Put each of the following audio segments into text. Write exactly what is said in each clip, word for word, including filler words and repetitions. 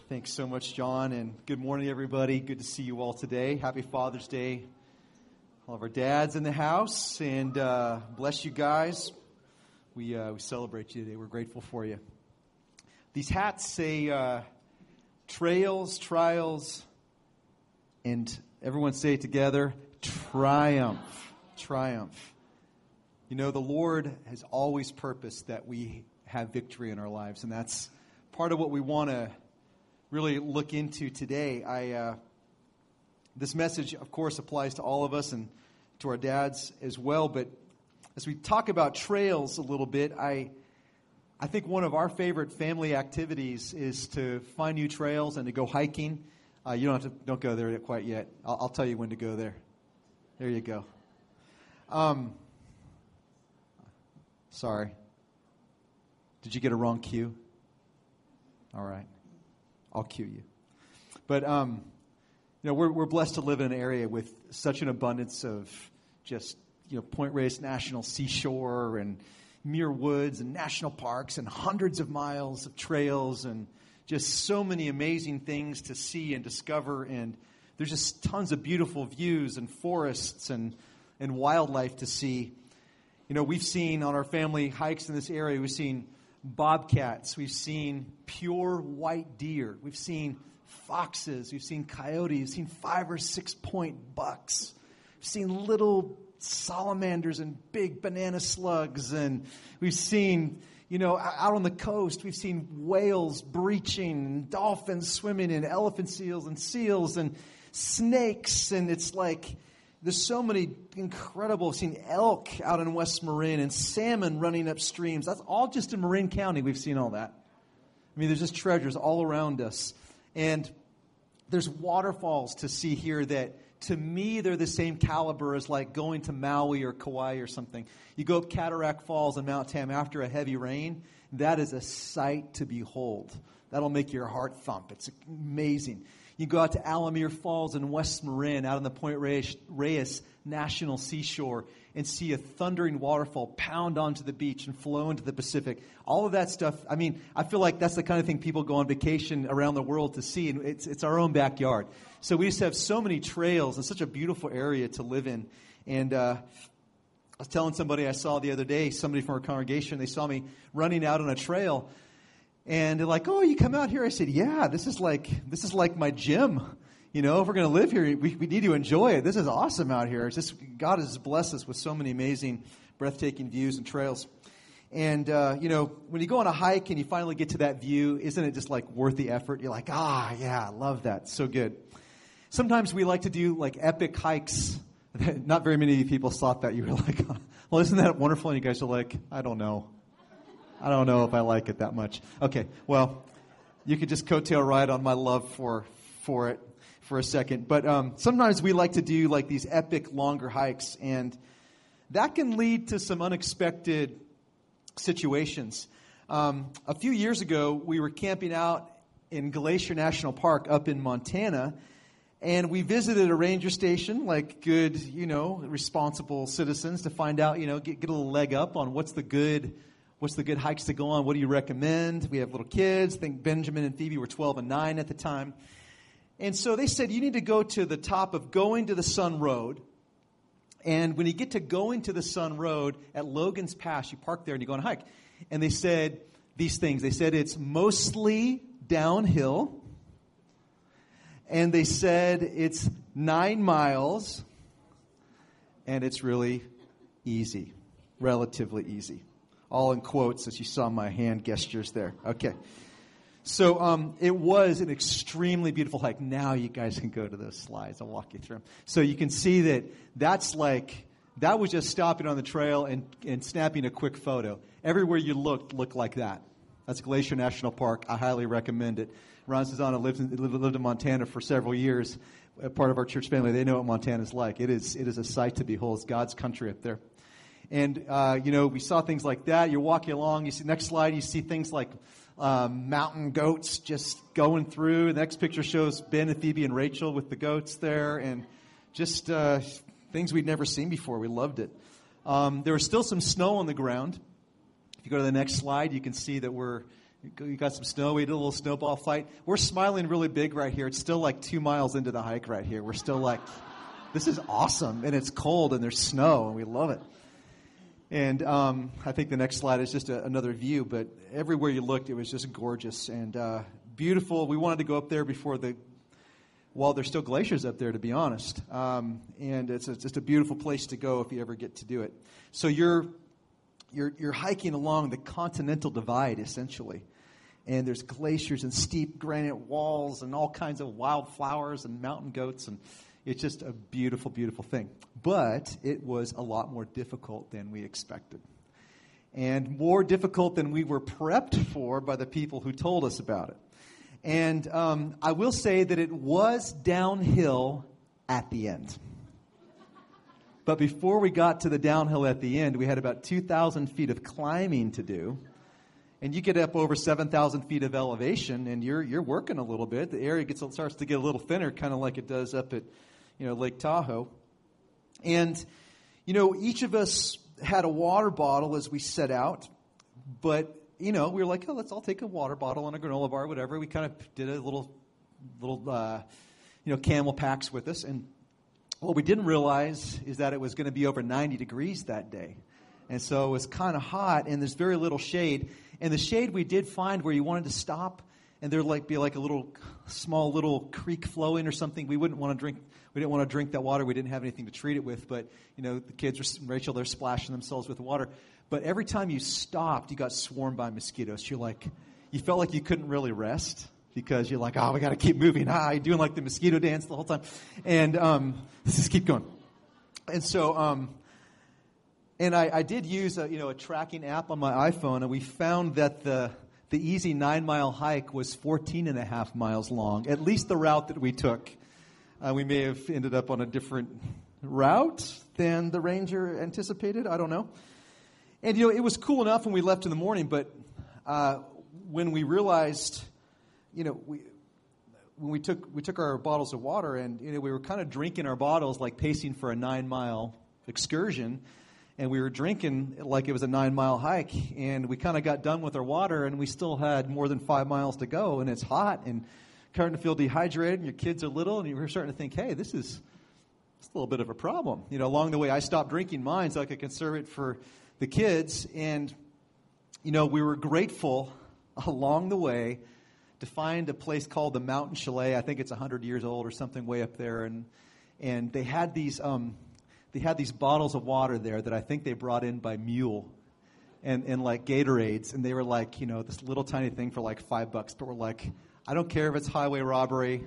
Thanks so much, John, and good morning, everybody. Good to see you all today. Happy Father's Day. All of our dads in the house, and uh, bless you guys. We uh, we celebrate you today. We're grateful for you. These hats say uh, trails, trials, and everyone say it together, triumph, triumph. You know, the Lord has always purposed that we have victory in our lives, and that's part of what we want to really look into today. I uh, this message, of course, applies to all of us and to our dads as well. But as we talk about trails a little bit, I I think one of our favorite family activities is to find new trails and to go hiking. Uh, you don't have to don't go there quite yet. I'll, I'll tell you when to go there. There you go. Um, sorry. Did you get a wrong cue? All right. I'll cue you. But, um, you know, we're we're blessed to live in an area with such an abundance of just, you know, Point Reyes National Seashore and Muir Woods and national parks and hundreds of miles of trails and just so many amazing things to see and discover. And there's just tons of beautiful views and forests and, and wildlife to see. You know, we've seen on our family hikes in this area, we've seen bobcats, we've seen pure white deer, we've seen foxes, we've seen coyotes, we've seen five or six point bucks, we've seen little salamanders and big banana slugs, and we've seen, you know, out on the coast, we've seen whales breaching, and dolphins swimming, and elephant seals and seals and snakes, and it's like there's so many incredible, I've seen elk out in West Marin and salmon running up streams. That's all just in Marin County. We've seen all that. I mean, there's just treasures all around us. And there's waterfalls to see here that, to me, they're the same caliber as like going to Maui or Kauai or something. You go up Cataract Falls in Mount Tam after a heavy rain, that is a sight to behold. That'll make your heart thump. It's amazing. You go out to Alamere Falls in West Marin, out on the Point Reyes, Reyes National Seashore, and see a thundering waterfall pound onto the beach and flow into the Pacific. All of that stuff, I mean, I feel like that's the kind of thing people go on vacation around the world to see, and it's, it's our own backyard. So we just have so many trails and such a beautiful area to live in. And uh, I was telling somebody I saw the other day, somebody from our congregation, they saw me running out on a trail. And they're like, oh, you come out here? I said, yeah, this is like this is like my gym. You know, if we're going to live here, we, we need to enjoy it. This is awesome out here. It's just, God has blessed us with so many amazing, breathtaking views and trails. And, uh, you know, when you go on a hike and you finally get to that view, isn't it just like worth the effort? You're like, ah, yeah, I love that. It's so good. Sometimes we like to do like epic hikes. Not very many people thought that. You were like, well, isn't that wonderful? And you guys are like, I don't know. I don't know if I like it that much. Okay, well, you could just coattail ride on my love for for it for a second. But um, sometimes we like to do like these epic longer hikes, and that can lead to some unexpected situations. Um, a few years ago, we were camping out in Glacier National Park up in Montana, and we visited a ranger station like good, you know, responsible citizens to find out, you know, get, get a little leg up on what's the good What's the good hikes to go on? What do you recommend? We have little kids. I think Benjamin and Phoebe were twelve and nine at the time. And so they said, you need to go to the top of Going to the Sun Road. And when you get to Going to the Sun Road at Logan's Pass, you park there and you go on a hike. And they said these things. They said it's mostly downhill. And they said it's nine miles. And it's really easy, relatively easy. All in quotes, as you saw my hand gestures there. Okay. So um, it was an extremely beautiful hike. Now you guys can go to those slides. I'll walk you through them. So you can see that that's like, that was just stopping on the trail and, and snapping a quick photo. Everywhere you looked, looked like that. That's Glacier National Park. I highly recommend it. Ron Susanna lived in, lived in Montana for several years. Part of our church family, they know what Montana's like. It is, it is a sight to behold. It's God's country up there. And, uh, you know, we saw things like that. You're walking along. You see, next slide, you see things like um, mountain goats just going through. The next picture shows Ben and Phoebe and Rachel with the goats there. And just uh, things we'd never seen before. We loved it. Um, there was still some snow on the ground. If you go to the next slide, you can see that we're You got some snow. We did a little snowball fight. We're smiling really big right here. It's still like two miles into the hike right here. We're still like, this is awesome. And it's cold and there's snow and we love it. And um, I think the next slide is just a, another view. But everywhere you looked, it was just gorgeous and uh, beautiful. We wanted to go up there before the, while there's still glaciers up there, to be honest. Um, and it's, it's just a beautiful place to go if you ever get to do it. So you're, you're, you're hiking along the Continental Divide, essentially. And there's glaciers and steep granite walls and all kinds of wildflowers and mountain goats. And it's just a beautiful, beautiful thing. But it was a lot more difficult than we expected. And more difficult than we were prepped for by the people who told us about it. And um, I will say that it was downhill at the end. But before we got to the downhill at the end, we had about two thousand feet of climbing to do. And you get up over seven thousand feet of elevation, and you're you're working a little bit. The area gets starts to get a little thinner, kind of like it does up at, you know, Lake Tahoe. And, you know, each of us had a water bottle as we set out. But, you know, we were like, oh, let's all take a water bottle and a granola bar, whatever. We kind of did a little, little, uh, you know, camel packs with us. And what we didn't realize is that it was going to be over ninety degrees that day. And so it was kind of hot, and there's very little shade. And the shade we did find where you wanted to stop, and there'd like be like a little small little creek flowing or something. We wouldn't want to drink. We didn't want to drink that water. We didn't have anything to treat it with. But you know, the kids were Rachel. They're splashing themselves with water. But every time you stopped, you got swarmed by mosquitoes. You're like, you felt like you couldn't really rest because you're like, oh, we got to keep moving. Ah, you're doing like the mosquito dance the whole time, and um, let's just keep going. And so. Um, And I, I did use a, you know, a tracking app on my iPhone, and we found that the the easy nine-mile hike was fourteen and a half miles long, at least the route that we took. Uh, we may have ended up on a different route than the ranger anticipated. I don't know. And, you know, it was cool enough when we left in the morning, but uh, when we realized, you know, we when we took we took our bottles of water, and, you know, we were kind of drinking our bottles like pacing for a nine-mile excursion. And we were drinking like it was a nine-mile hike, and we kind of got done with our water, and we still had more than five miles to go, and it's hot, and starting to feel dehydrated, and your kids are little, and you were starting to think, hey, this is, this is a little bit of a problem. You know, along the way, I stopped drinking mine so I could conserve it for the kids, and, you know, we were grateful along the way to find a place called the Mountain Chalet. I think it's one hundred years old or something way up there, and and they had these... Um, They had these bottles of water there that I think they brought in by mule and, and like Gatorades. And they were like, you know, this little tiny thing for like five bucks. But we're like, I don't care if it's highway robbery.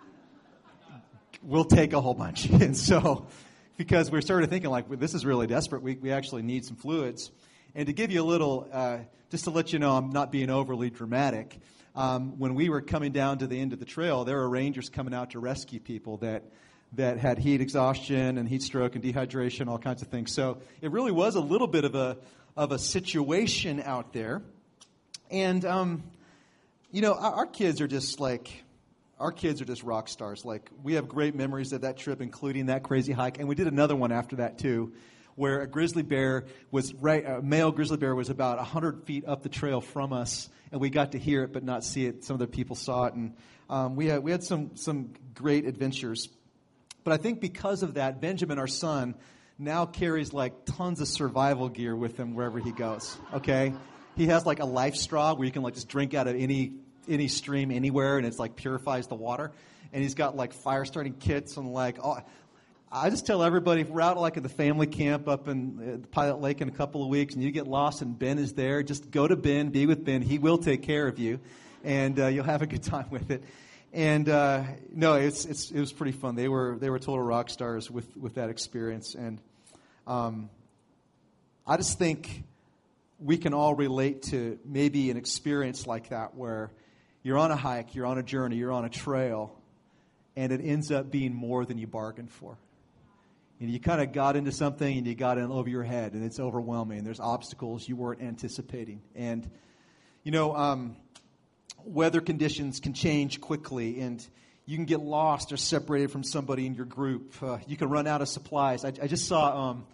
We'll take a whole bunch. And so, because we started thinking like, well, this is really desperate. We, we actually need some fluids. And to give you a little, uh, just to let you know I'm not being overly dramatic, um, when we were coming down to the end of the trail, there were rangers coming out to rescue people that that had heat exhaustion and heat stroke and dehydration, all kinds of things. So it really was a little bit of a of a situation out there. And, um, you know, our, our kids are just like, our kids are just rock stars. Like, we have great memories of that trip, including that crazy hike. And we did another one after that, too, where a grizzly bear was, right, a male grizzly bear was about one hundred feet up the trail from us. And we got to hear it but not see it. Some of the people saw it. And um, we had we had some some great adventures. But I think because of that, Benjamin, our son, now carries like tons of survival gear with him wherever he goes. Okay, he has like a life straw where you can like just drink out of any any stream anywhere, and it's like purifies the water. And he's got like fire starting kits and like all. I just tell everybody, if we're out like at the family camp up in Pilot Lake in a couple of weeks, and you get lost and Ben is there, just go to Ben, be with Ben. He will take care of you, and uh, you'll have a good time with it. And uh, no, it's it's it was pretty fun. They were they were total rock stars with, with that experience, and um, I just think we can all relate to maybe an experience like that where you're on a hike, you're on a journey, you're on a trail, and it ends up being more than you bargained for. And you kind of got into something, and you got in over your head, and it's overwhelming. There's obstacles you weren't anticipating, and you know. Um, Weather conditions can change quickly, and you can get lost or separated from somebody in your group. Uh, you can run out of supplies. I, I just saw um,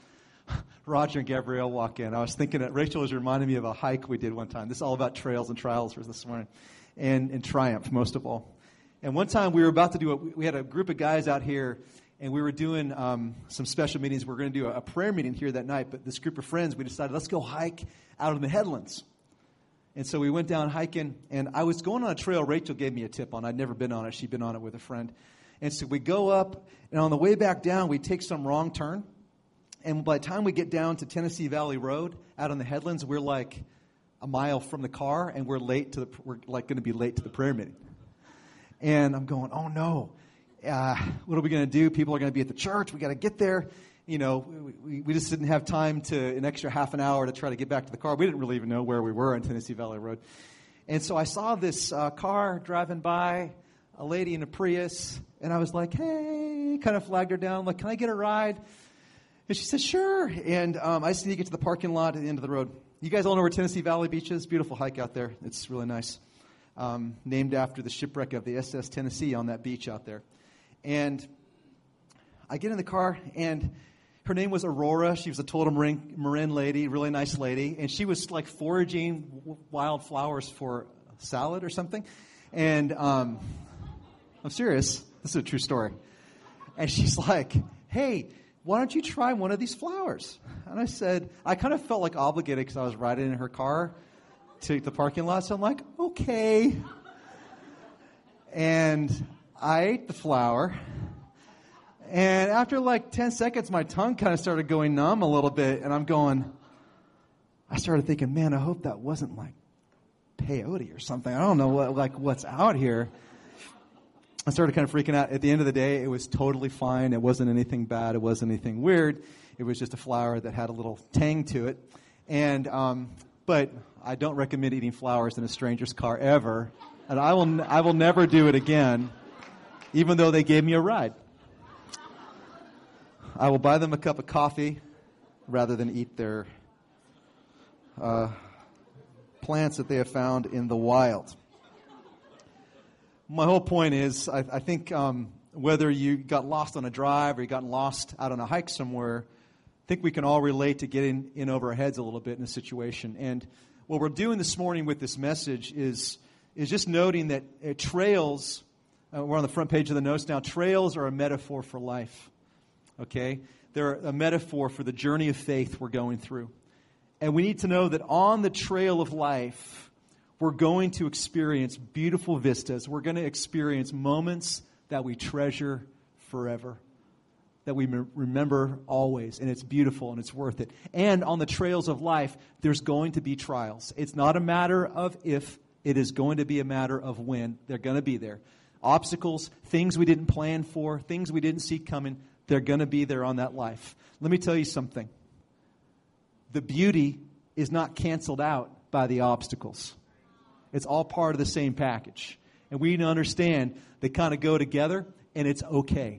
Roger and Gabrielle walk in. I was thinking that Rachel was reminding me of a hike we did one time. This is all about trails and trials for this morning, and, and triumph most of all. And one time we were about to do, a, we had a group of guys out here, and we were doing um, some special meetings. We were going to do a, a prayer meeting here that night, but this group of friends, we decided, let's go hike out in the headlands. And so we went down hiking, and I was going on a trail Rachel gave me a tip on. I'd never been on it. She'd been on it with a friend. And so we go up, and on the way back down, we take some wrong turn. And by the time we get down to Tennessee Valley Road, out on the headlands, we're like a mile from the car, and we're late to the, we're like going to be late to the prayer meeting. And I'm going, oh no, uh, what are we going to do? People are going to be at the church. We got to get there. You know, we, we just didn't have time to an extra half an hour to try to get back to the car. We didn't really even know where we were on Tennessee Valley Road. And so I saw this uh, car driving by, a lady in a Prius, and I was like, hey, kind of flagged her down. I'm like, can I get a ride? And she said, sure. And um, I just need to get to the parking lot at the end of the road. You guys all know where Tennessee Valley Beach is? Beautiful hike out there. It's really nice. Um, named after the shipwreck of the S S Tennessee on that beach out there. And I get in the car, and her name was Aurora. She was a total Marin, Marin lady, really nice lady. And she was like foraging w- wild flowers for salad or something. And um, I'm serious. This is a true story. And she's like, hey, why don't you try one of these flowers? And I said, I kind of felt like obligated because I was riding in her car to the parking lot. So I'm like, okay. And I ate the flower. And after like ten seconds, my tongue kind of started going numb a little bit. And I'm going, I started thinking, man, I hope that wasn't like peyote or something. I don't know what, like what's out here. I started kind of freaking out. At the end of the day, it was totally fine. It wasn't anything bad. It wasn't anything weird. It was just a flower that had a little tang to it. And, um, but I don't recommend eating flowers in a stranger's car ever. And I will, I will never do it again, even though they gave me a ride. I will buy them a cup of coffee rather than eat their uh, plants that they have found in the wild. My whole point is, I, I think um, whether you got lost on a drive or you got lost out on a hike somewhere, I think we can all relate to getting in over our heads a little bit in a situation. And what we're doing this morning with this message is is just noting that uh, trails, uh, we're on the front page of the notes now, trails are a metaphor for life. Okay? They're a metaphor for the journey of faith we're going through. And we need to know that on the trail of life, we're going to experience beautiful vistas. We're going to experience moments that we treasure forever, that we remember always. And it's beautiful and it's worth it. And on the trails of life, there's going to be trials. It's not a matter of if, it is going to be a matter of when. They're going to be there. Obstacles, things we didn't plan for, things we didn't see coming, they're going to be there on that life. Let me tell you something. The beauty is not canceled out by the obstacles. It's all part of the same package. And we need to understand they kind of go together, and it's okay.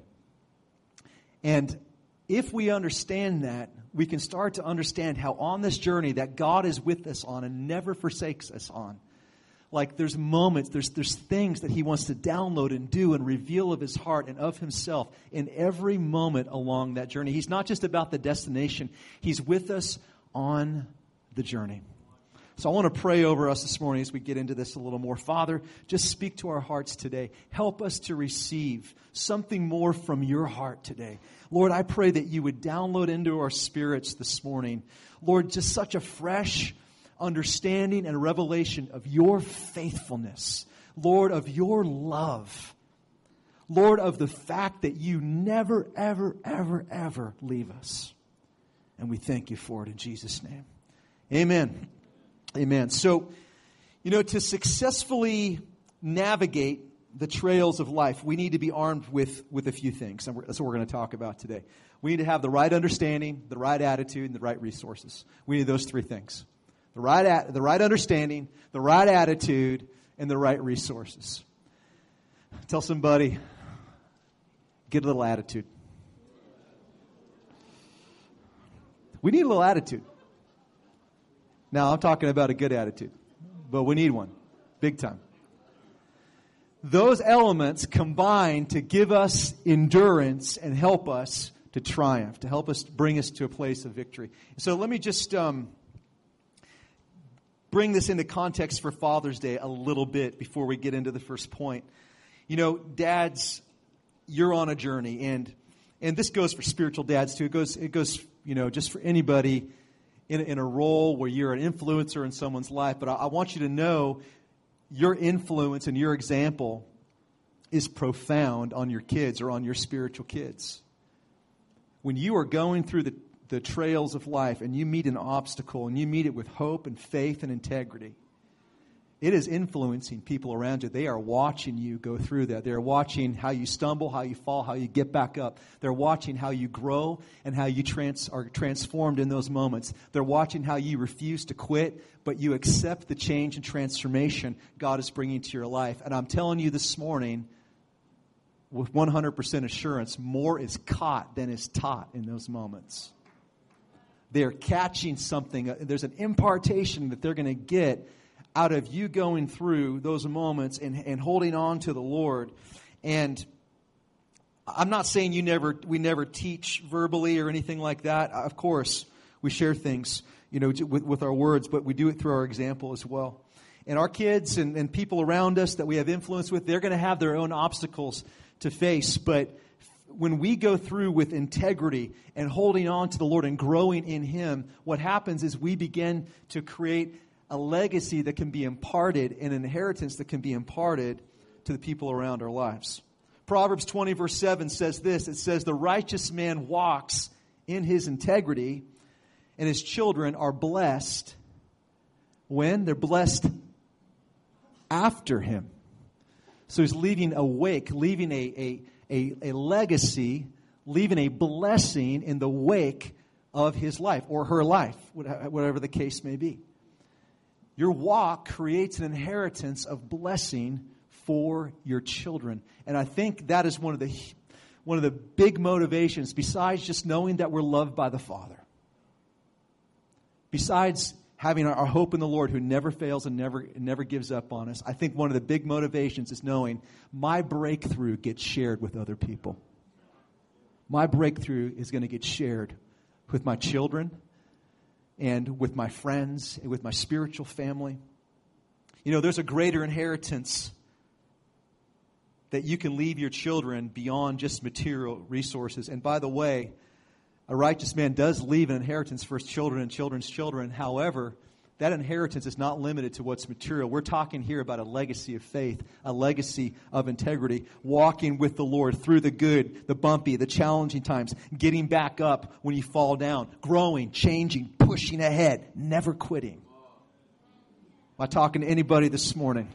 And if we understand that, we can start to understand how on this journey that God is with us on and never forsakes us on. Like there's moments, there's there's things that He wants to download and do and reveal of His heart and of Himself in every moment along that journey. He's not just about the destination. He's with us on the journey. So I want to pray over us this morning as we get into this a little more. Father, just speak to our hearts today. Help us to receive something more from your heart today. Lord, I pray that you would download into our spirits this morning, Lord, just such a fresh understanding and revelation of your faithfulness, Lord, of your love, Lord, of the fact that you never, ever, ever, ever leave us. And we thank you for it in Jesus' name. Amen. Amen. So, you know, to successfully navigate the trails of life, we need to be armed with, with a few things. And that's what we're going to talk about today. We need to have the right understanding, the right attitude, and the right resources. We need those three things. The right, at, the right understanding, the right attitude, and the right resources. Tell somebody, get a little attitude. We need a little attitude. Now, I'm talking about a good attitude, but we need one, big time. Those elements combine to give us endurance and help us to triumph, to help us bring us to a place of victory. So let me just um, bring this into context for Father's Day a little bit before we get into the first point. You know, dads, you're on a journey, and and this goes for spiritual dads too. It goes, it goes, you know, just for anybody in, in a role where you're an influencer in someone's life. But I, I want you to know your influence and your example is profound on your kids or on your spiritual kids. When you are going through the, the trails of life and you meet an obstacle and you meet it with hope and faith and integrity, it is influencing people around you. They are watching you go through that. They're watching how you stumble, how you fall, how you get back up. They're watching how you grow and how you trans- are transformed in those moments. They're watching how you refuse to quit, but you accept the change and transformation God is bringing to your life. And I'm telling you this morning, with one hundred percent assurance, more is caught than is taught in those moments. They're catching something. There's an impartation that they're going to get out of you going through those moments and, and holding on to the Lord. And I'm not saying you never we never teach verbally or anything like that. Of course, we share things, you know, with, with our words, but we do it through our example as well. And our kids and, and people around us that we have influence with, they're going to have their own obstacles to face. But when we go through with integrity and holding on to the Lord and growing in Him, what happens is we begin to create a legacy that can be imparted, an inheritance that can be imparted to the people around our lives. Proverbs twenty verse seven says this. It says, the righteous man walks in his integrity, and his children are blessed when? They're blessed after him. So he's leaving a wake, leaving a, a, a, a legacy, leaving a blessing in the wake of his life or her life, whatever the case may be. Your walk creates an inheritance of blessing for your children. And I think that is one of the one of the big motivations, besides just knowing that we're loved by the Father. Besides having our, our hope in the Lord who never fails and never, never gives up on us, I think one of the big motivations is knowing my breakthrough gets shared with other people. My breakthrough is going to get shared with my children, and with my friends, and with my spiritual family. You know, there's a greater inheritance that you can leave your children beyond just material resources. And by the way, a righteous man does leave an inheritance for his children and children's children. However, that inheritance is not limited to what's material. We're talking here about a legacy of faith, a legacy of integrity, walking with the Lord through the good, the bumpy, the challenging times, getting back up when you fall down, growing, changing, pushing ahead, never quitting. Am I talking to anybody this morning?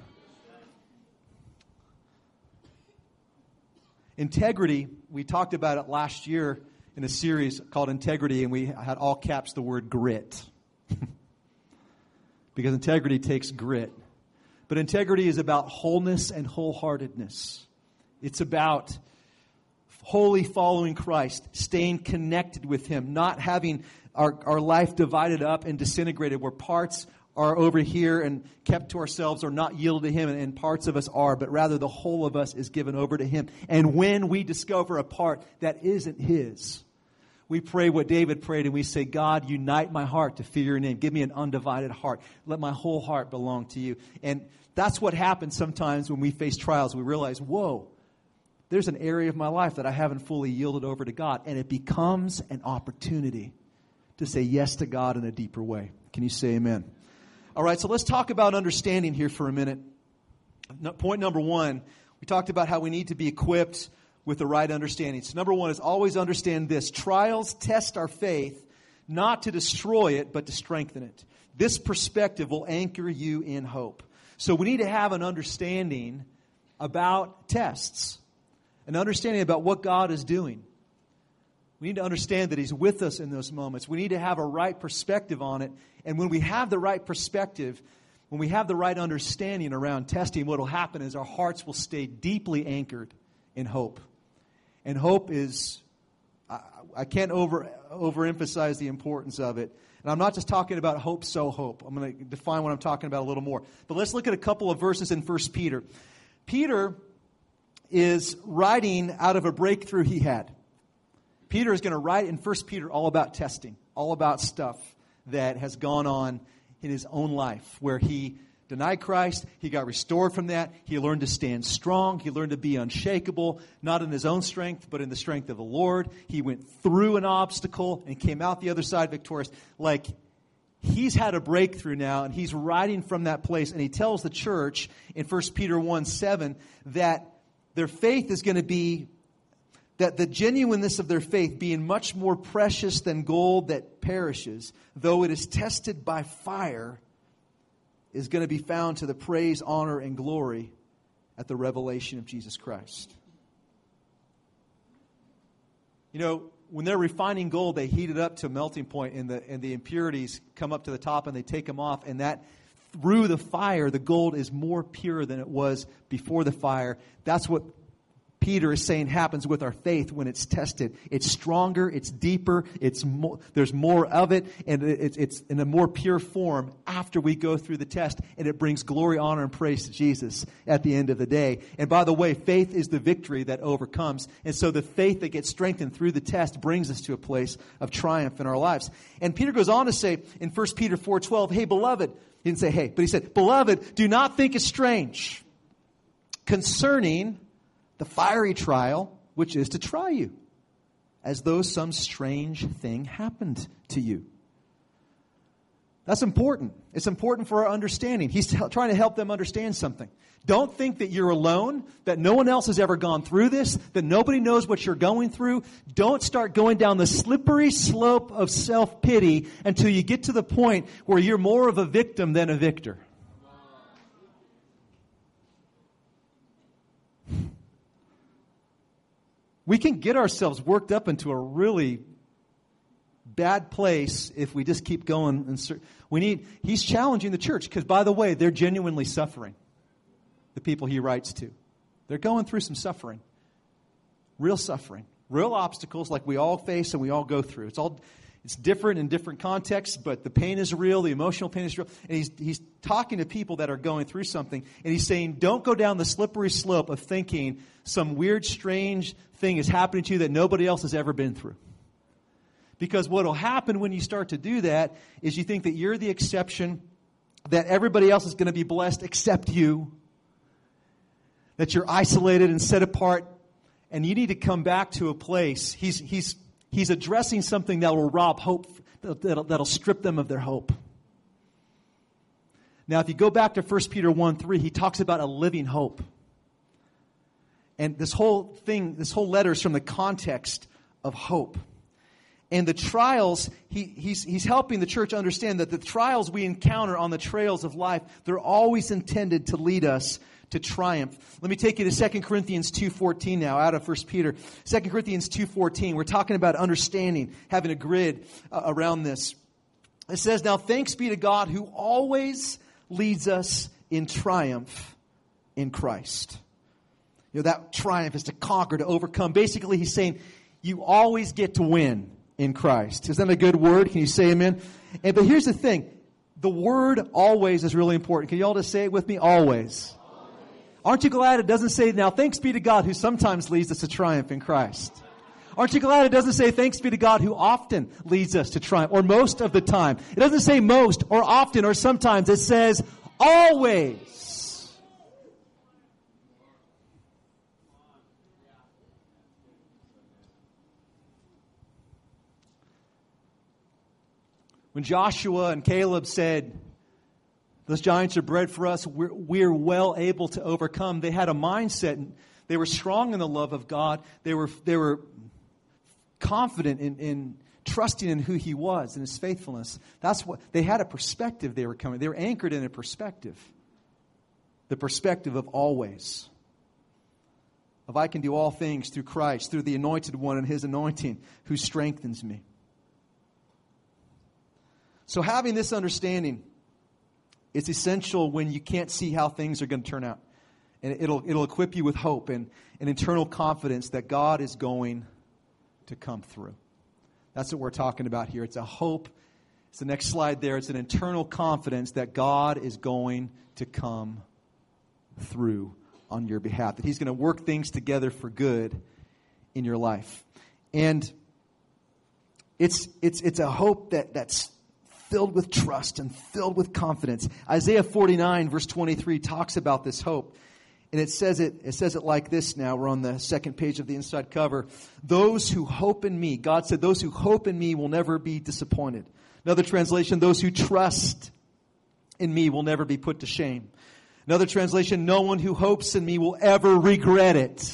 Integrity, we talked about it last year in a series called Integrity, and we had all caps the word grit. Because integrity takes grit. But integrity is about wholeness and wholeheartedness. It's about wholly following Christ, staying connected with Him, not having our, our life divided up and disintegrated where parts are over here and kept to ourselves or not yielded to Him, and, and parts of us are, but rather the whole of us is given over to Him. And when we discover a part that isn't His, we pray what David prayed, and we say, God, unite my heart to fear your name. Give me an undivided heart. Let my whole heart belong to you. And that's what happens sometimes when we face trials. We realize, whoa, there's an area of my life that I haven't fully yielded over to God. And it becomes an opportunity to say yes to God in a deeper way. Can you say amen? All right, so let's talk about understanding here for a minute. No, point number one, we talked about how we need to be equipped with the right understanding. So number one is always understand this. Trials test our faith, not to destroy it, but to strengthen it. This perspective will anchor you in hope. So we need to have an understanding about tests, an understanding about what God is doing. We need to understand that He's with us in those moments. We need to have a right perspective on it. And when we have the right perspective, when we have the right understanding around testing, what will happen is our hearts will stay deeply anchored in hope. And hope is, I, I can't over overemphasize the importance of it. And I'm not just talking about hope, so hope. I'm going to define what I'm talking about a little more. But let's look at a couple of verses in First Peter. Peter is writing out of a breakthrough he had. Peter is going to write in First Peter all about testing, all about stuff that has gone on in his own life, where he denied Christ, he got restored from that, he learned to stand strong, he learned to be unshakable, not in his own strength, but in the strength of the Lord. He went through an obstacle and came out the other side victorious. Like, he's had a breakthrough now, and he's writing from that place, and he tells the church in First Peter one seven that their faith is going to be, that the genuineness of their faith being much more precious than gold that perishes, though it is tested by fire, is going to be found to the praise, honor, and glory at the revelation of Jesus Christ. You know, when they're refining gold, they heat it up to a melting point, and the and the impurities come up to the top, and they take them off, and that through the fire, the gold is more pure than it was before the fire. That's what Peter is saying happens with our faith when it's tested. It's stronger, it's deeper, it's more, there's more of it, and it's, it's in a more pure form after we go through the test, and it brings glory, honor, and praise to Jesus at the end of the day. And by the way, faith is the victory that overcomes, and so the faith that gets strengthened through the test brings us to a place of triumph in our lives. And Peter goes on to say in First Peter four twelve, hey, beloved, he didn't say hey, but he said, beloved, do not think it strange concerning the fiery trial, which is to try you, as though some strange thing happened to you. That's important. It's important for our understanding. He's t- trying to help them understand something. Don't think that you're alone, that no one else has ever gone through this, that nobody knows what you're going through. Don't start going down the slippery slope of self-pity until you get to the point where you're more of a victim than a victor. We can get ourselves worked up into a really bad place if we just keep going. And we need. He's challenging the church because, by the way, they're genuinely suffering. The people he writes to, they're going through some suffering, real suffering, real obstacles like we all face and we all go through. It's all it's different in different contexts, but the pain is real. The emotional pain is real, and he's he's talking to people that are going through something, and he's saying, don't go down the slippery slope of thinking some weird, strange thing is happening to you that nobody else has ever been through. Because what will happen when you start to do that is you think that you're the exception, that everybody else is going to be blessed except you, that you're isolated and set apart, and you need to come back to a place. He's he's he's addressing something that will rob hope, that'll, that'll strip them of their hope. Now, if you go back to First Peter one three, he talks about a living hope. And this whole thing, this whole letter is from the context of hope. And the trials, he, he's, he's helping the church understand that the trials we encounter on the trails of life, they're always intended to lead us to triumph. Let me take you to Second Corinthians two fourteen now, out of First Peter. Second Corinthians two fourteen, we're talking about understanding, having a grid uh, around this. It says, now thanks be to God who always leads us in triumph in Christ. You know, that triumph is to conquer, to overcome. Basically, he's saying, you always get to win in Christ. Is that a good word? Can you say amen? And but here's the thing. The word always is really important. Can you all just say it with me? Always. Always. Aren't you glad it doesn't say, now thanks be to God who sometimes leads us to triumph in Christ? Aren't you glad it doesn't say thanks be to God who often leads us to triumph, or most of the time? It doesn't say most or often or sometimes. It says always. When Joshua and Caleb said, those giants are bread for us, we're, we're well able to overcome, they had a mindset. They were strong in the love of God. They were they were confident in, in trusting in who He was and His faithfulness. That's what they had, a perspective they were coming. They were anchored in a perspective. The perspective of always. Of I can do all things through Christ, through the Anointed One and His anointing, who strengthens me. So having this understanding is essential when you can't see how things are going to turn out. And it'll it'll equip you with hope and an internal confidence that God is going to come through. That's what we're talking about here. It's a hope. It's the next slide there. It's an internal confidence that God is going to come through on your behalf. That He's going to work things together for good in your life. And It's, it's, it's a hope that, that's filled with trust and filled with confidence. Isaiah forty-nine, verse twenty-three, talks about this hope. And it says it, it says it like this now. We're on the second page of the inside cover. Those who hope in me, God said, those who hope in me will never be disappointed. Another translation, those who trust in me will never be put to shame. Another translation, no one who hopes in me will ever regret it.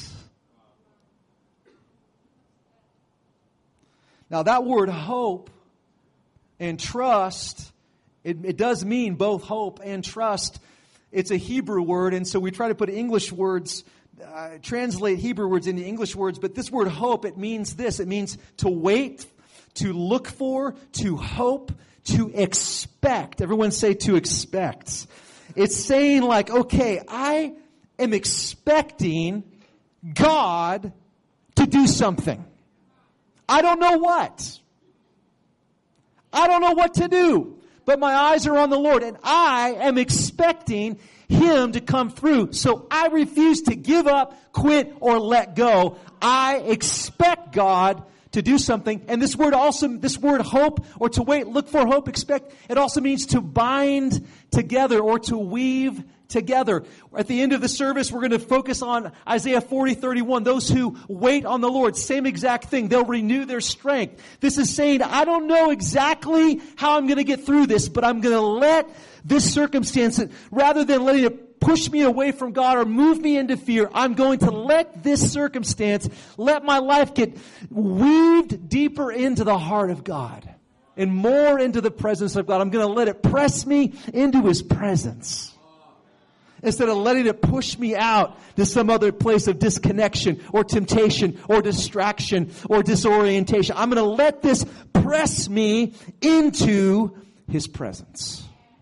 Now that word hope and trust, it, it does mean both hope and trust. It's a Hebrew word, and so we try to put English words, uh, translate Hebrew words into English words, but this word hope, it means this. It means to wait, to look for, to hope, to expect. Everyone say to expect. It's saying like, okay, I am expecting God to do something. I don't know what. I don't know what to do. But my eyes are on the Lord, and I am expecting Him to come through. So I refuse to give up, quit, or let go. I expect God to do something. And this word also, this word hope, or to wait, look for, hope, expect, it also means to bind together or to weave together. At the end of the service, we're going to focus on Isaiah forty thirty-one. Those who wait on the Lord, same exact thing. They'll renew their strength. This is saying, I don't know exactly how I'm going to get through this, but I'm going to let this circumstance, rather than letting it push me away from God or move me into fear, I'm going to let this circumstance, let my life get weaved deeper into the heart of God and more into the presence of God. I'm going to let it press me into His presence, instead of letting it push me out to some other place of disconnection or temptation or distraction or disorientation. I'm going to let this press me into His presence.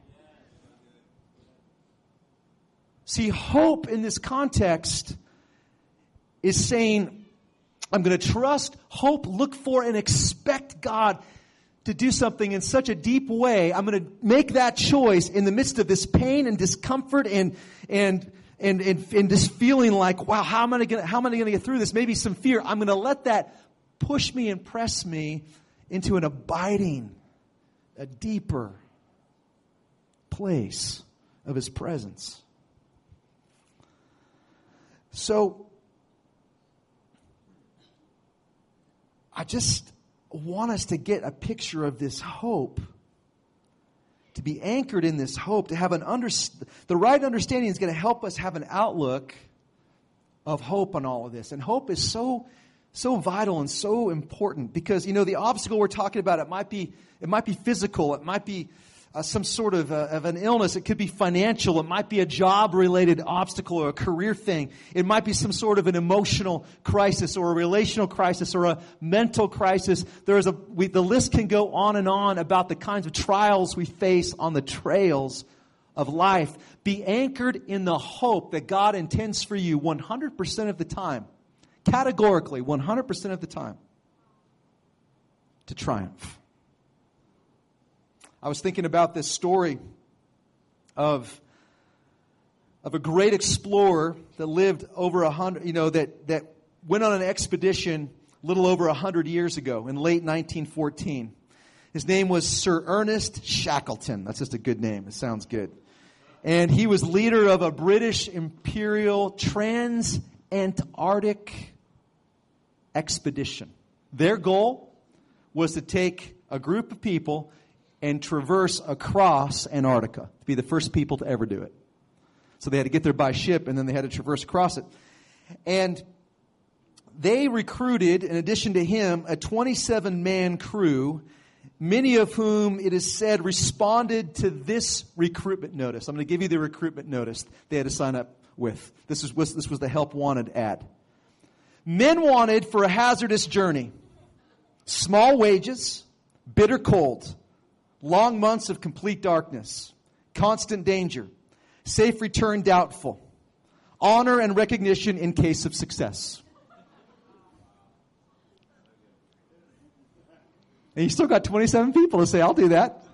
See, hope in this context is saying, I'm going to trust, hope, look for, and expect God to do something in such a deep way. I'm going to make that choice in the midst of this pain and discomfort and and and and, and this feeling like, wow, how am I going to how am I going to get through this? Maybe some fear. I'm going to let that push me and press me into an abiding, a deeper place of His presence. So I just want us to get a picture of this hope, to be anchored in this hope, to have an under, the right understanding is going to help us have an outlook of hope on all of this. And hope is so so vital and so important because, you know, the obstacle we're talking about, it might be it might be physical, it might be uh, some sort of uh, of an illness, it could be financial, it might be a job-related obstacle or a career thing, it might be some sort of an emotional crisis or a relational crisis or a mental crisis. There is a we, the list can go on and on about the kinds of trials we face on the trails of life. Be anchored in the hope that God intends for you one hundred percent of the time, categorically one hundred percent of the time, to triumph. I was thinking about this story of, of a great explorer that lived over a hundred, you know, that, that went on an expedition a little over a hundred years ago in late nineteen fourteen. His name was Sir Ernest Shackleton. That's just a good name. It sounds good. And he was leader of a British Imperial Trans-Antarctic expedition. Their goal was to take a group of people and traverse across Antarctica, to be the first people to ever do it. So they had to get there by ship, and then they had to traverse across it. And they recruited, in addition to him, a twenty-seven man crew, many of whom, it is said, responded to this recruitment notice. I'm going to give you the recruitment notice they had to sign up with. This was, this was the help wanted ad. Men wanted for a hazardous journey, small wages, bitter cold, long months of complete darkness, constant danger, safe return doubtful, honor and recognition in case of success. And you still got twenty-seven people to say, I'll do that.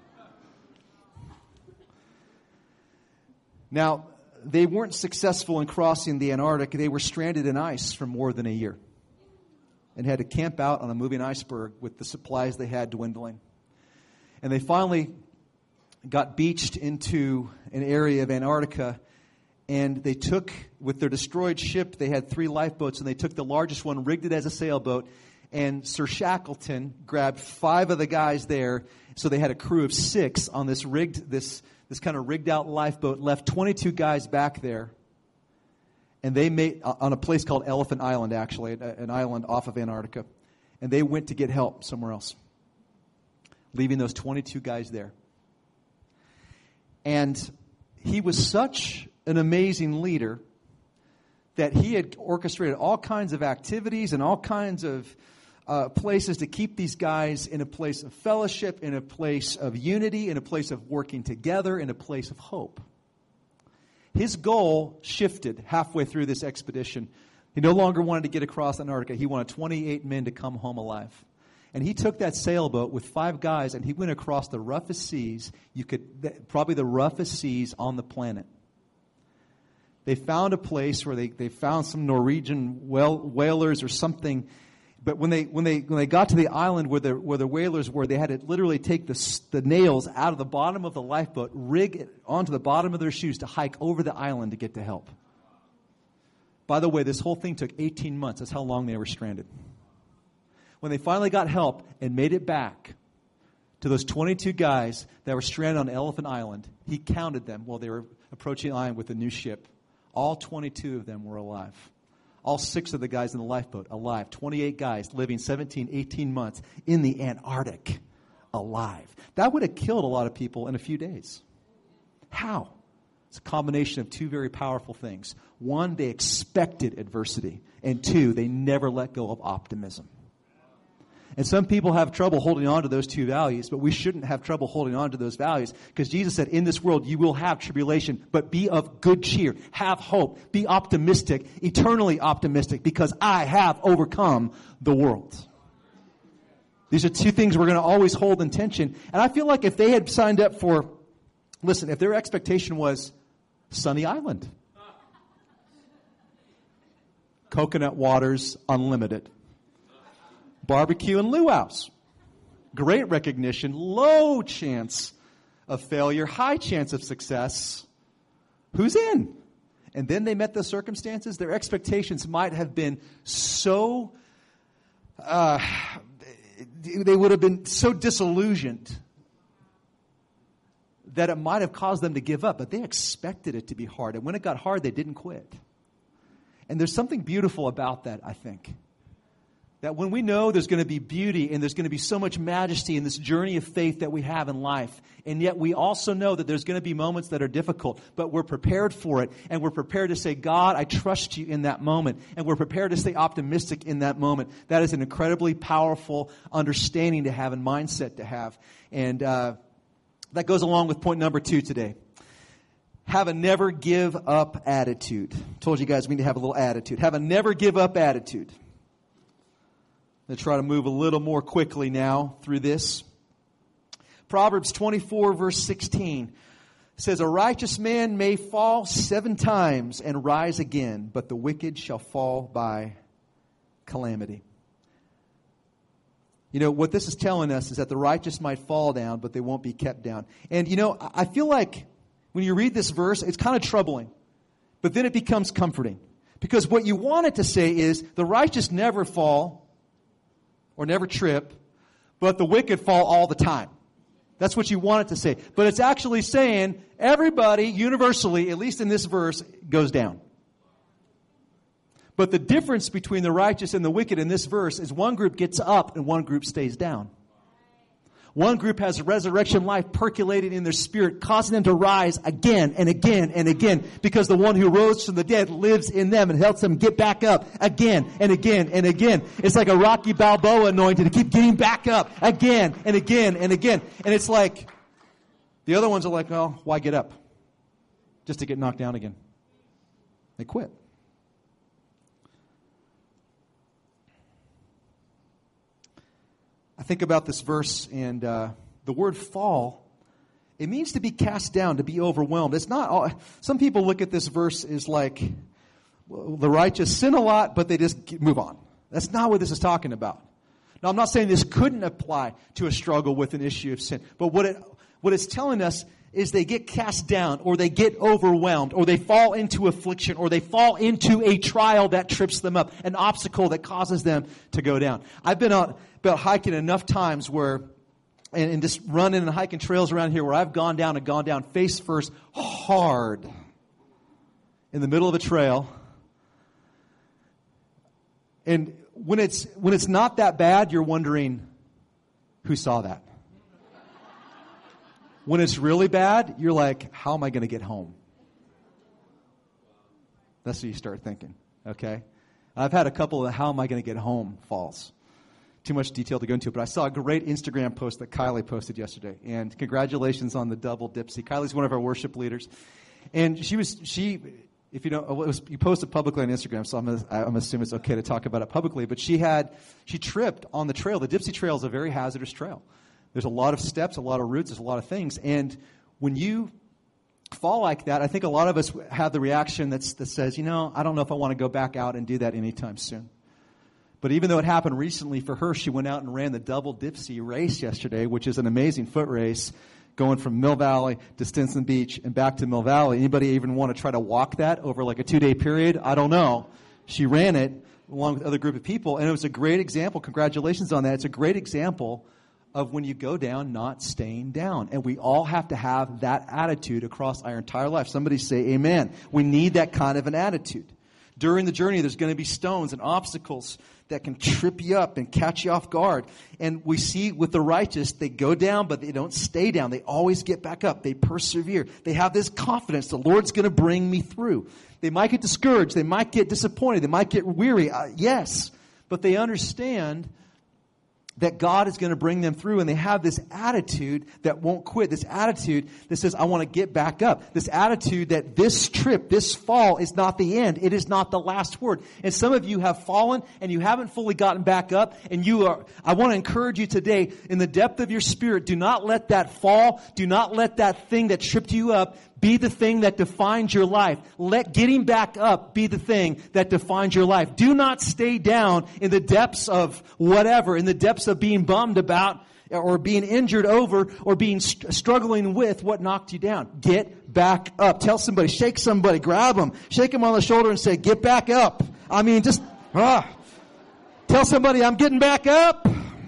Now, they weren't successful in crossing the Antarctic. They were stranded in ice for more than a year. and had to camp out on a moving iceberg with the supplies they had dwindling. And they finally got beached into an area of Antarctica, and they took, with their destroyed ship, they had three lifeboats, and they took the largest one, rigged it as a sailboat, and Sir Shackleton grabbed five of the guys there, so they had a crew of six on this rigged, this, this kind of rigged out lifeboat, left twenty-two guys back there, and they made, on a place called Elephant Island, actually, an island off of Antarctica, and they went to get help somewhere else, leaving those twenty-two guys there. And he was such an amazing leader that he had orchestrated all kinds of activities and all kinds of uh, places to keep these guys in a place of fellowship, in a place of unity, in a place of working together, in a place of hope. His goal shifted halfway through this expedition. He no longer wanted to get across Antarctica. He wanted twenty-eight men to come home alive. And he took that sailboat with five guys, and he went across the roughest seas, you could probably the roughest seas on the planet. They found a place where they, they found some Norwegian whale, whalers or something. But when they when they when they got to the island where the where the whalers were, they had to literally take the the nails out of the bottom of the lifeboat, rig it onto the bottom of their shoes to hike over the island to get to help. By the way, this whole thing took eighteen months. That's how long they were stranded. When they finally got help and made it back to those twenty-two guys that were stranded on Elephant Island, he counted them while they were approaching the island with the new ship. All twenty-two of them were alive. All six of the guys in the lifeboat alive. twenty-eight guys living seventeen, eighteen months in the Antarctic alive. That would have killed a lot of people in a few days. How? It's a combination of two very powerful things. One, they expected adversity. And two, they never let go of optimism. And some people have trouble holding on to those two values, but we shouldn't have trouble holding on to those values because Jesus said, in this world you will have tribulation, but be of good cheer. Have hope. Be optimistic, eternally optimistic, because I have overcome the world. These are two things we're going to always hold in tension. And I feel like if they had signed up for, listen, if their expectation was Sunny Island, coconut waters unlimited, barbecue and luau's, great recognition, low chance of failure, high chance of success. Who's in? And then they met the circumstances. Their expectations might have been so, uh, they would have been so disillusioned that it might have caused them to give up. But they expected it to be hard. And when it got hard, they didn't quit. And there's something beautiful about that, I think. That when we know there's going to be beauty and there's going to be so much majesty in this journey of faith that we have in life, and yet we also know that there's going to be moments that are difficult, but we're prepared for it, and we're prepared to say, God, I trust you in that moment, and we're prepared to stay optimistic in that moment. That is an incredibly powerful understanding to have and mindset to have. And uh, that goes along with point number two today. Have a never give up attitude. I told you guys we need to have a little attitude. Have a never give up attitude. I'm going to try to move a little more quickly now through this. Proverbs twenty-four, verse sixteen says, a righteous man may fall seven times and rise again, but the wicked shall fall by calamity. You know, what this is telling us is that the righteous might fall down, but they won't be kept down. And, you know, I feel like when you read this verse, it's kind of troubling, but then it becomes comforting. Because what you want it to say is, the righteous never fall or never trip, but the wicked fall all the time. That's what you want it to say. But it's actually saying everybody, universally, at least in this verse, goes down. But the difference between the righteous and the wicked in this verse is one group gets up and one group stays down. One group has resurrection life percolating in their spirit, causing them to rise again and again and again, because the one who rose from the dead lives in them and helps them get back up again and again and again. It's like a Rocky Balboa anointing to keep getting back up again and again and again. And it's like, the other ones are like, well, why get up? Just to get knocked down again. They quit. I think about this verse, and uh, the word fall, it means to be cast down, to be overwhelmed. It's not all, some people look at this verse as like, well, the righteous sin a lot, but they just move on. That's not what this is talking about. Now, I'm not saying this couldn't apply to a struggle with an issue of sin. But what it what it's telling us is they get cast down, or they get overwhelmed, or they fall into affliction, or they fall into a trial that trips them up, an obstacle that causes them to go down. I've been out, been out hiking enough times where, and, and just running and hiking trails around here where I've gone down and gone down face first hard in the middle of a trail. And when it's when it's not that bad, you're wondering, who saw that? When it's really bad, you're like, how am I going to get home? That's what you start thinking, okay? I've had a couple of how am I going to get home falls. Too much detail to go into, but I saw a great Instagram post that Kylie posted yesterday. And congratulations on the double dipsy. Kylie's one of our worship leaders. And she was, she, if you know, it was, you posted publicly on Instagram, so I'm, I'm assuming it's okay to talk about it publicly. But she had, she tripped on the trail. The Dipsy Trail is a very hazardous trail. There's a lot of steps, a lot of roots, there's a lot of things. And when you fall like that, I think a lot of us have the reaction that's, that says, you know, I don't know if I want to go back out and do that anytime soon. But even though it happened recently for her, she went out and ran the double Dipsy race yesterday, which is an amazing foot race, going from Mill Valley to Stinson Beach and back to Mill Valley. Anybody even want to try to walk that over like a two-day period? I don't know. She ran it along with other group of people, and it was a great example. Congratulations on that. It's a great example of when you go down, not staying down. And we all have to have that attitude across our entire life. Somebody say amen. We need that kind of an attitude. During the journey, there's going to be stones and obstacles that can trip you up and catch you off guard. And we see with the righteous, they go down, but they don't stay down. They always get back up. They persevere. They have this confidence. The Lord's going to bring me through. They might get discouraged. They might get disappointed. They might get weary. Uh, yes. But they understand that God is going to bring them through, and they have this attitude that won't quit, this attitude that says, I want to get back up, this attitude that this trip, this fall is not the end, it is not the last word. And some of you have fallen, and you haven't fully gotten back up, and you are, I want to encourage you today, in the depth of your spirit, do not let that fall, do not let that thing that tripped you up be the thing that defines your life. Let getting back up be the thing that defines your life. Do not stay down in the depths of whatever, in the depths of being bummed about or being injured over or being st- struggling with what knocked you down. Get back up. Tell somebody, shake somebody, grab them, shake them on the shoulder and say, get back up. I mean, just, ah. Tell somebody, I'm getting back up.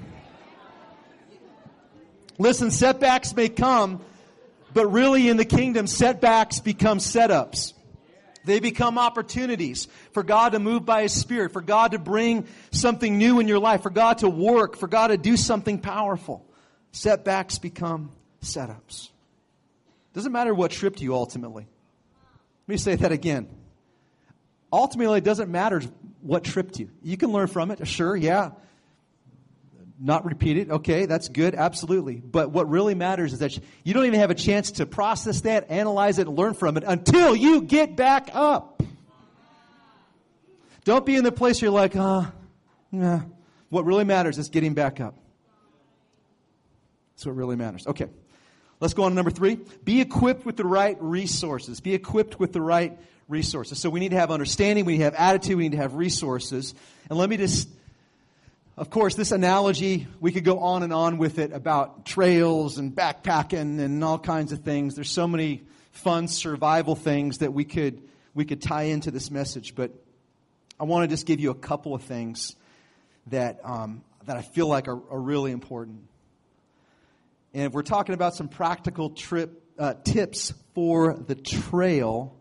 Listen, setbacks may come, but really in the kingdom, setbacks become setups. They become opportunities for God to move by His Spirit, for God to bring something new in your life, for God to work, for God to do something powerful. Setbacks become setups. Doesn't matter what tripped you ultimately. Let me say that again. Ultimately, it doesn't matter what tripped you. You can learn from it, sure, yeah. Not repeat it. Okay, that's good. Absolutely. But what really matters is that you don't even have a chance to process that, analyze it, and learn from it until you get back up. Don't be in the place where you're like, ah, uh, nah. What really matters is getting back up. That's what really matters. Okay. Let's go on to number three. Be equipped with the right resources. Be equipped with the right resources. So we need to have understanding. We need to have attitude. We need to have resources. And let me just... Of course, this analogy, we could go on and on with it about trails and backpacking and all kinds of things. There's so many fun survival things that we could we could tie into this message. But I want to just give you a couple of things that um, that I feel like are, are really important. And if we're talking about some practical trip uh, tips for the trail,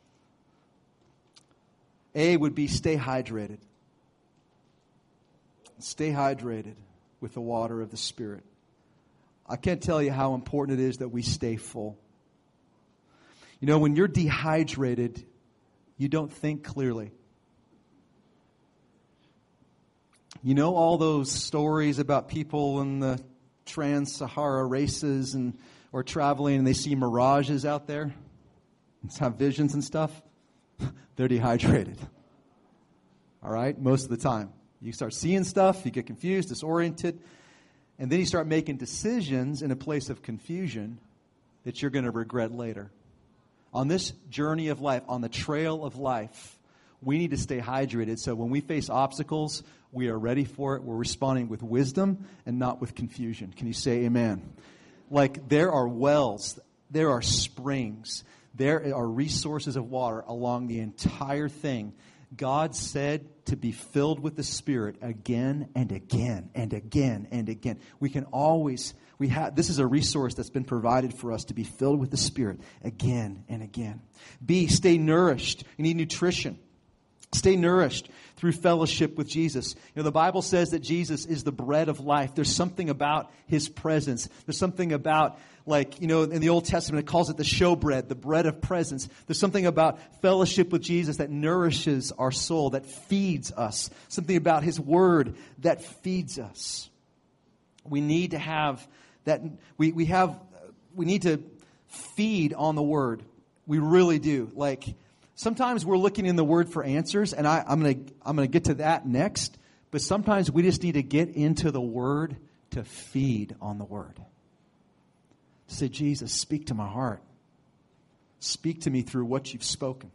A would be stay hydrated. Stay hydrated with the water of the Spirit. I can't tell you how important it is that we stay full. You know, when you're dehydrated, you don't think clearly. You know all those stories about people in the Trans-Sahara races and or traveling and they see mirages out there? And have visions and stuff? They're dehydrated. All right? Most of the time. You start seeing stuff, you get confused, disoriented, and then you start making decisions in a place of confusion that you're going to regret later. On this journey of life, on the trail of life, we need to stay hydrated. So when we face obstacles, we are ready for it. We're responding with wisdom and not with confusion. Can you say amen? Like there are wells, there are springs, there are resources of water along the entire thing. God said to be filled with the Spirit again and again and again and again. We can always, we have, this is a resource that's been provided for us to be filled with the Spirit again and again. B, stay nourished. You need nutrition. Stay nourished through fellowship with Jesus. You know, the Bible says that Jesus is the bread of life. There's something about His presence. There's something about, like, you know, in the Old Testament, it calls it the showbread, the bread of presence. There's something about fellowship with Jesus that nourishes our soul, that feeds us. Something about His Word that feeds us. We need to have that, we, we have, we need to feed on the Word. We really do. Like, sometimes we're looking in the Word for answers, and I, I'm going to I'm going to get to that next. But sometimes we just need to get into the Word to feed on the Word. Say, Jesus, speak to my heart. Speak to me through what you've spoken.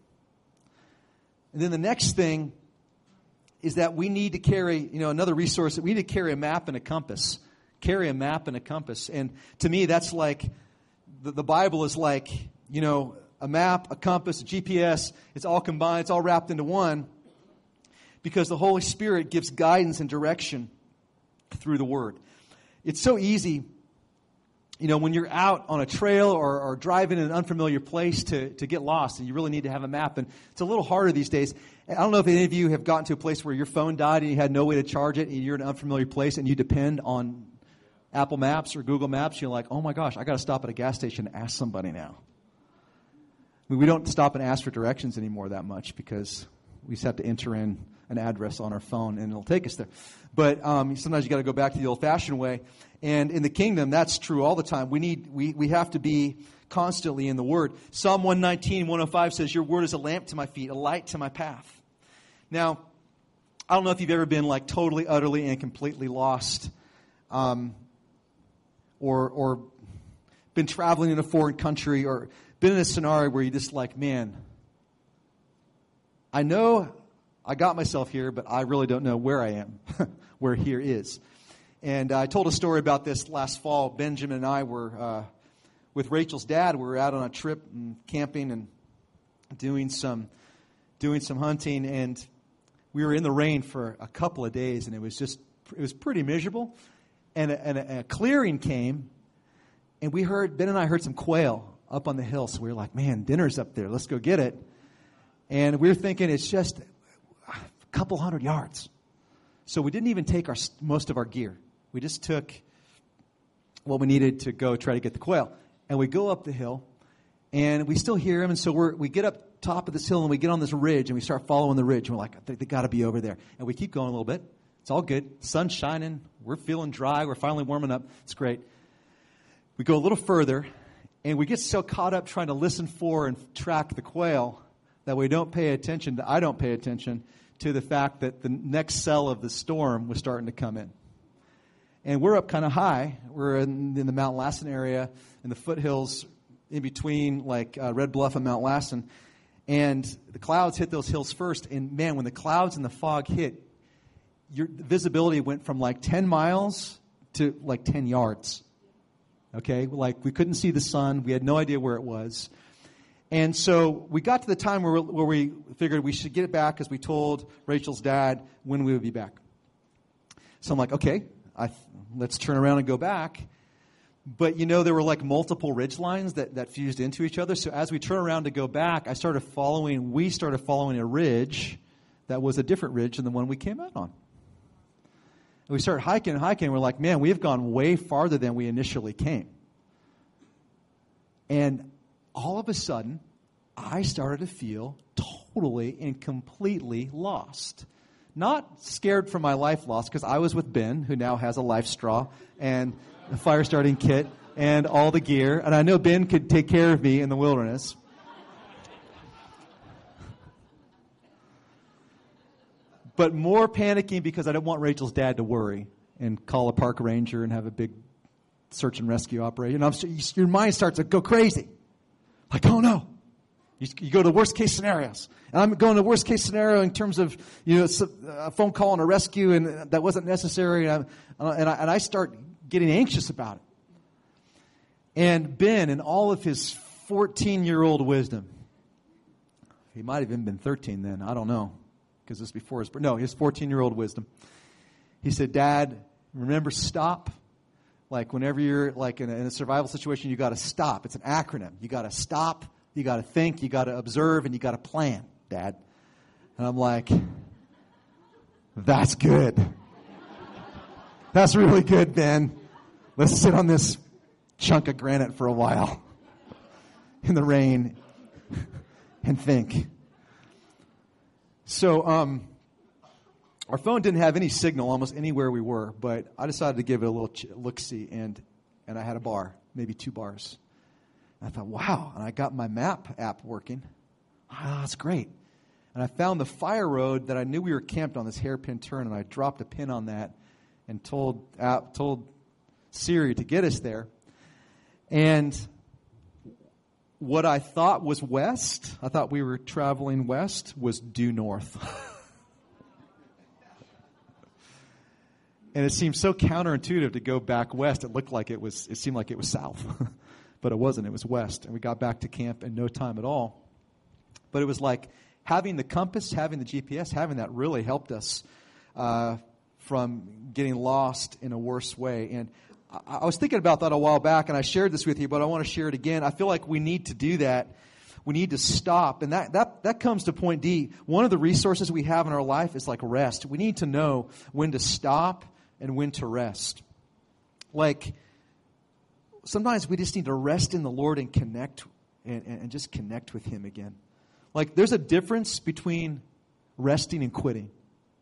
And then the next thing is that we need to carry, you know, another resource. We need to carry a map and a compass. Carry a map and a compass. And to me, that's like, the, the Bible is like, you know, a map, a compass, a G P S. It's all combined. It's all wrapped into one. Because the Holy Spirit gives guidance and direction through the Word. It's so easy, you know, when you're out on a trail or, or driving in an unfamiliar place to, to get lost, and you really need to have a map. And it's a little harder these days. I don't know if any of you have gotten to a place where your phone died and you had no way to charge it, and you're in an unfamiliar place and you depend on Apple Maps or Google Maps. You're like, oh my gosh, I got to stop at a gas station and ask somebody now. I mean, we don't stop and ask for directions anymore that much because we just have to enter in an address on our phone and it'll take us there. But um, sometimes you got to go back to the old-fashioned way. And in the kingdom, that's true all the time. We need, we, we have to be constantly in the Word. Psalm one nineteen, one oh five says, your Word is a lamp to my feet, a light to my path. Now, I don't know if you've ever been like totally, utterly, and completely lost, um, or or been traveling in a foreign country, or been in a scenario where you're just like, man, I know I got myself here, but I really don't know where I am, where here is. And I told a story about this last fall. Benjamin and I were, uh, with Rachel's dad, we were out on a trip and camping and doing some doing some hunting. And we were in the rain for a couple of days, and it was just, it was pretty miserable. And a, and a, and a clearing came, and we heard, Ben and I heard some quail up on the hill. So we were like, man, dinner's up there. Let's go get it. And we were thinking it's just a couple hundred yards. So we didn't even take our most of our gear. We just took what we needed to go try to get the quail. And we go up the hill, and we still hear him. And so we're, we get up top of this hill, and we get on this ridge, and we start following the ridge. And we're like, I think they got to be over there. And we keep going a little bit. It's all good. Sun's shining. We're feeling dry. We're finally warming up. It's great. We go a little further, and we get so caught up trying to listen for and track the quail that we don't pay attention, to, I don't pay attention to the fact that the next cell of the storm was starting to come in. And we're up kind of high. We're in, in the Mount Lassen area, in the foothills in between like uh, Red Bluff and Mount Lassen. And the clouds hit those hills first. And man, when the clouds and the fog hit, your visibility went from like ten miles to like ten yards. Okay? Like we couldn't see the sun. We had no idea where it was. And so we got to the time where, where we figured we should get it back because we told Rachel's dad when we would be back. So I'm like, okay, I, let's turn around and go back. But, you know, there were like multiple ridge lines that, that fused into each other. So as we turn around to go back, I started following, we started following a ridge that was a different ridge than the one we came out on. And we started hiking and hiking. And we're like, man, we have gone way farther than we initially came. And all of a sudden, I started to feel totally and completely lost. Not scared for my life lost, because I was with Ben, who now has a life straw and a fire starting kit and all the gear. And I know Ben could take care of me in the wilderness. But more panicking because I don't want Rachel's dad to worry and call a park ranger and have a big search and rescue operation. I'm, your mind starts to go crazy. Like, oh no, You, you go to the worst case scenarios. And I'm going to the worst case scenario in terms of, you know, a phone call and a rescue, and that wasn't necessary. And, I'm, and, I, and I start getting anxious about it. And Ben, in all of his fourteen-year-old wisdom, he might have even been thirteen then, I don't know, because this was before his birth. No, his fourteen-year-old wisdom. He said, Dad, remember stop. Like whenever you're like in a, in a survival situation, you got to stop. It's an acronym. You got to stop. You got to think, you got to observe, and you got to plan, Dad. And I'm like, that's good. That's really good, Ben. Let's sit on this chunk of granite for a while in the rain and think. So um, our phone didn't have any signal almost anywhere we were, but I decided to give it a little ch- look-see, and, and I had a bar, maybe two bars. I thought, wow, and I got my map app working. Ah, that's great. And I found the fire road that I knew we were camped on, this hairpin turn, and I dropped a pin on that and told app, told Siri to get us there. And what I thought was west, I thought we were traveling west, was due north. And it seemed so counterintuitive to go back west. It looked like it was, it seemed like it was south. But it wasn't. It was west. And we got back to camp in no time at all. But it was like having the compass, having the G P S, having that really helped us uh, from getting lost in a worse way. And I, I was thinking about that a while back, and I shared this with you, but I want to share it again. I feel like we need to do that. We need to stop. And that, that, that comes to point D. One of the resources we have in our life is like rest. We need to know when to stop and when to rest. Like, sometimes we just need to rest in the Lord and connect and, and just connect with Him again. Like there's a difference between resting and quitting.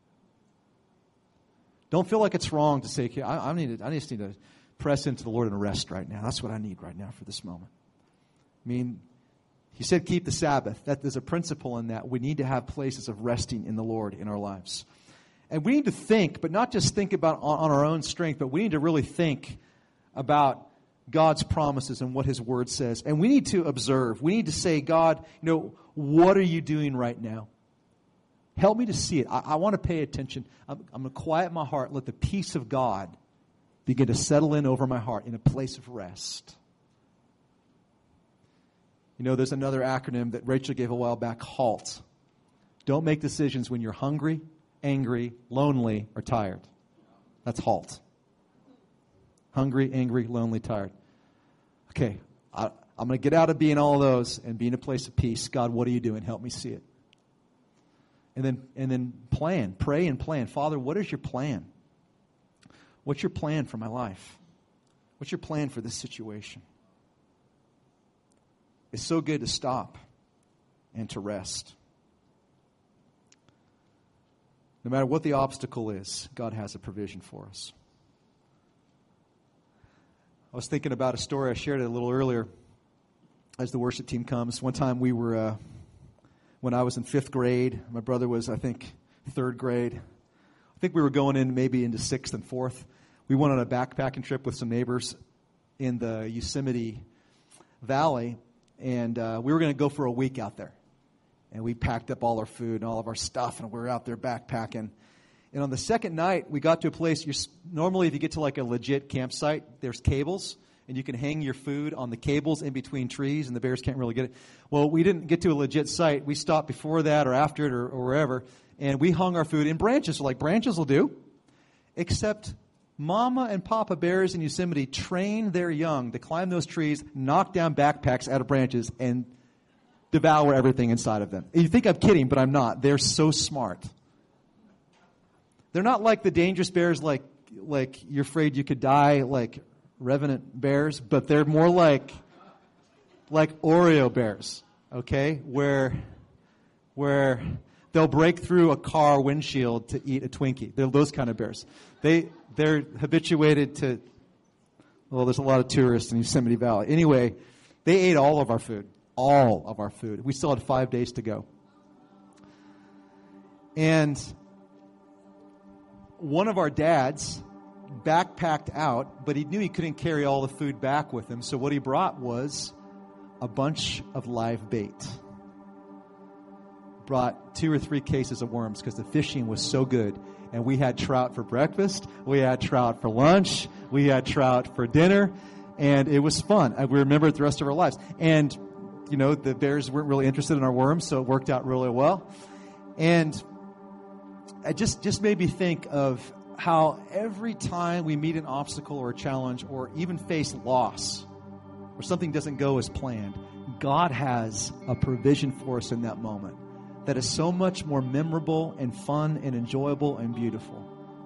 Don't feel like it's wrong to say, okay, I, I, need to, I just need to press into the Lord and rest right now. That's what I need right now for this moment. I mean, He said keep the Sabbath. That there's a principle in that. We need to have places of resting in the Lord in our lives. And we need to think, but not just think about on, on our own strength, but we need to really think about God's promises and what His Word says. And we need to observe. We need to say, God, you know, what are you doing right now? Help me to see it. I, I want to pay attention. I'm, I'm going to quiet my heart. Let the peace of God begin to settle in over my heart in a place of rest. You know, there's another acronym that Rachel gave a while back, HALT. Don't make decisions when you're hungry, angry, lonely, or tired. That's HALT. Hungry, angry, lonely, tired. Okay, I, I'm going to get out of being all of those and be in a place of peace. God, what are you doing? Help me see it. And then, and then plan, pray and plan. Father, what is your plan? What's your plan for my life? What's your plan for this situation? It's so good to stop and to rest. No matter what the obstacle is, God has a provision for us. I was thinking about a story. I shared it a little earlier as the worship team comes. One time we were, uh, when I was in fifth grade, my brother was, I think, third grade. I think we were going in maybe into sixth and fourth. We went on a backpacking trip with some neighbors in the Yosemite Valley, and uh, we were going to go for a week out there. And we packed up all our food and all of our stuff, and we were out there backpacking. And on the second night, we got to a place, you're, normally if you get to like a legit campsite, there's cables, and you can hang your food on the cables in between trees, and the bears can't really get it. Well, we didn't get to a legit site. We stopped before that or after it or, or wherever, and we hung our food in branches, so like branches will do, except Mama and Papa bears in Yosemite train their young to climb those trees, knock down backpacks out of branches, and devour everything inside of them. You think I'm kidding, but I'm not. They're so smart. They're not like the dangerous bears, like like you're afraid you could die, like revenant bears, but they're more like like Oreo bears, okay? Where where they'll break through a car windshield to eat a Twinkie. They're those kind of bears. They they're habituated to. Well, there's a lot of tourists in Yosemite Valley. Anyway, they ate all of our food. All of our food. We still had five days to go. And one of our dads backpacked out, but he knew he couldn't carry all the food back with him. So what he brought was a bunch of live bait. brought two or three cases of worms because the fishing was so good. And we had trout for breakfast. We had trout for lunch. We had trout for dinner. And it was fun. And we remember it the rest of our lives. And, you know, the bears weren't really interested in our worms, so it worked out really well. And it just, just made me think of how every time we meet an obstacle or a challenge or even face loss or something doesn't go as planned, God has a provision for us in that moment that is so much more memorable and fun and enjoyable and beautiful.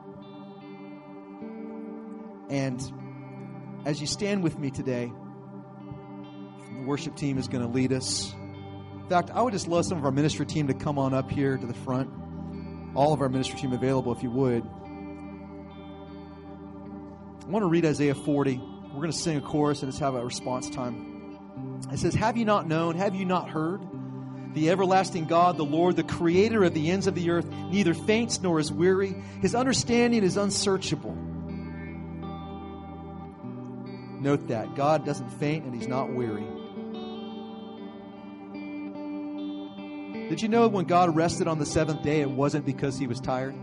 And as you stand with me today, the worship team is going to lead us. In fact, I would just love some of our ministry team to come on up here to the front. All of our ministry team available if you would. I want to read Isaiah forty. We're going to sing a chorus and just have a response time. It says, have you not known, have you not heard? The everlasting God, the Lord, the creator of the ends of the earth, neither faints nor is weary. His understanding is unsearchable. Note that. God doesn't faint and he's not weary. Did you know when God rested on the seventh day, it wasn't because he was tired?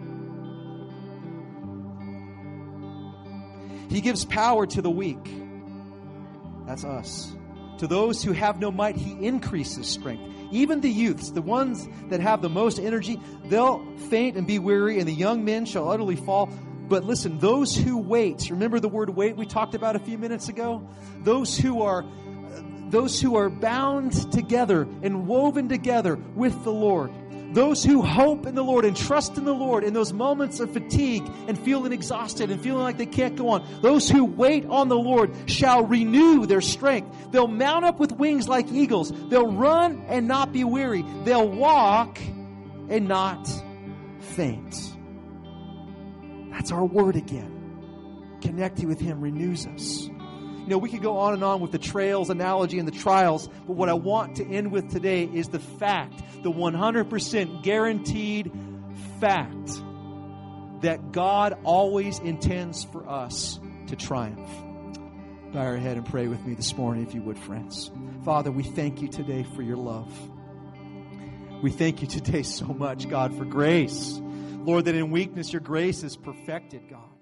He gives power to the weak. That's us. To those who have no might, he increases strength. Even the youths, the ones that have the most energy, they'll faint and be weary, and the young men shall utterly fall. But listen, those who wait, remember the word wait we talked about a few minutes ago? Those who are those who are bound together and woven together with the Lord. Those who hope in the Lord and trust in the Lord in those moments of fatigue and feeling exhausted and feeling like they can't go on. Those who wait on the Lord shall renew their strength. They'll mount up with wings like eagles. They'll run and not be weary. They'll walk and not faint. That's our word again. Connecting with him renews us. You know, we could go on and on with the trails analogy and the trials, but what I want to end with today is the fact, the one hundred percent guaranteed fact that God always intends for us to triumph. Bow your head and pray with me this morning, if you would, friends. Father, we thank you today for your love. We thank you today so much, God, for grace. Lord, that in weakness your grace is perfected, God.